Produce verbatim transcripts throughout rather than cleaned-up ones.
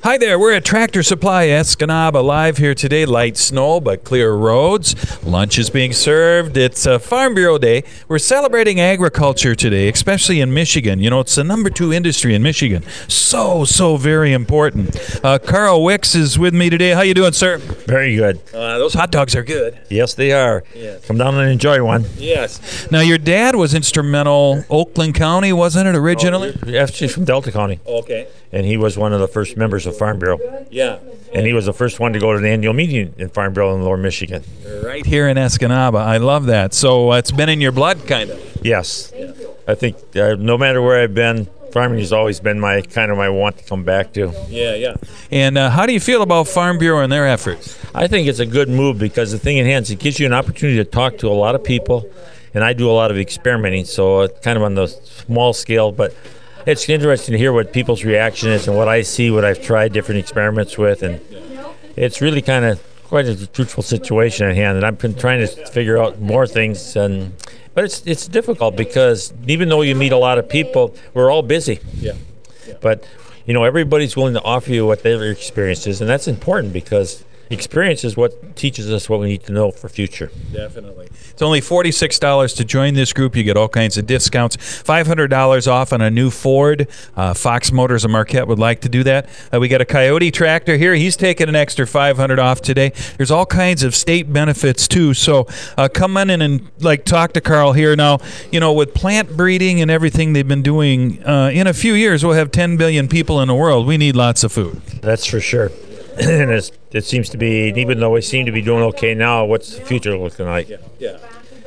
Hi there, we're at Tractor Supply Escanaba live here today. Light snow, but clear roads. Lunch is being served. It's uh, Farm Bureau Day. We're celebrating agriculture today, especially in Michigan. You know, it's the number two industry in Michigan. So, so very important. Uh, Carl Wicks is with me today. How you doing, sir? Very good. Uh, those hot dogs are good. Yes, they are. Yes. Come down and enjoy one. Yes. Now, your dad was instrumental, Oakland County, wasn't it, originally? Oh, actually, from Delta County. Okay. And he was one of the first members of Farm Bureau. Yeah. And he was the first one to go to the annual meeting in Farm Bureau in Lower Michigan. Right here in Escanaba. I love that. So uh, it's been in your blood, kind of. Yes. Yeah. I think uh, no matter where I've been, farming has always been my kind of my want to come back to. Yeah, yeah. And uh, how do you feel about Farm Bureau and their efforts? I think it's a good move because the thing in hand is it gives you an opportunity to talk to a lot of people, and I do a lot of experimenting, so it's kind of on the small scale, but it's interesting to hear what people's reaction is and what I see, what I've tried different experiments with, and it's really kind of quite a truthful situation at hand, and I've been trying to figure out more things, and but it's it's difficult because even though you meet a lot of people, we're all busy. Yeah. yeah. But, you know, everybody's willing to offer you what their experience is, and that's important because experience is what teaches us what we need to know for future. Definitely. It's only forty-six dollars to join this group. You get all kinds of discounts. five hundred dollars off on a new Ford. Uh, Fox Motors of Marquette would like to do that. Uh, we got a Coyote tractor here. He's taking an extra five hundred dollars off today. There's all kinds of state benefits, too. So uh, come on in and, like, talk to Carl here. Now, you know, with plant breeding and everything they've been doing, uh, in a few years we'll have ten billion people in the world. We need lots of food. That's for sure. And it's, it seems to be, even though we seem to be doing okay now, what's the future looking like? Yeah, yeah.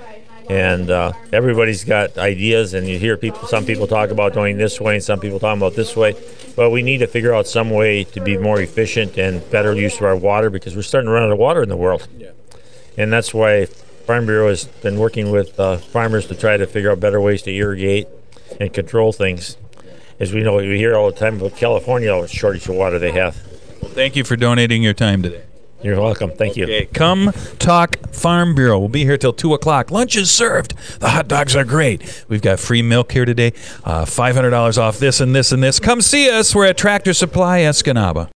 And uh, everybody's got ideas, and you hear people. Some people talk about doing this way, and some people talking about this way. But we need to figure out some way to be more efficient and better use of our water because we're starting to run out of water in the world. Yeah. And that's why Farm Bureau has been working with uh, farmers to try to figure out better ways to irrigate and control things. As we know, we hear all the time about California, what shortage of water they have. Well, thank you for donating your time today. You're welcome. Thank you. Okay, come talk Farm Bureau. We'll be here till two o'clock. Lunch is served. The hot dogs are great. We've got free milk here today. Uh, five hundred dollars off this and this and this. Come see us. We're at Tractor Supply Escanaba.